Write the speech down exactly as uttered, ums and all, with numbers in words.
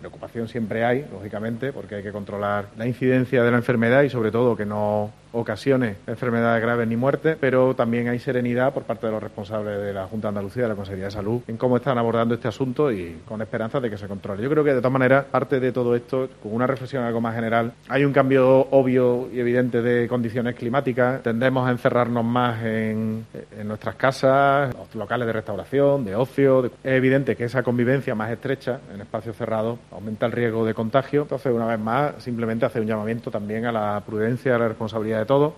Preocupación siempre hay, lógicamente, porque hay que controlar la incidencia de la enfermedad y sobre todo que no ocasione enfermedades graves ni muertes, pero también hay serenidad por parte de los responsables de la Junta de Andalucía, de la Consejería de Salud, en cómo están abordando este asunto y con esperanza de que se controle. Yo creo que de todas maneras, parte de todo esto, con una reflexión algo más general, hay un cambio obvio y evidente de condiciones climáticas, tendemos a encerrarnos más en, en nuestras casas, los locales de restauración, de ocio. De... Es evidente que esa convivencia más estrecha en espacios cerrados aumenta el riesgo de contagio. Entonces, una vez más, simplemente hacer un llamamiento también a la prudencia, a la responsabilidad de todos,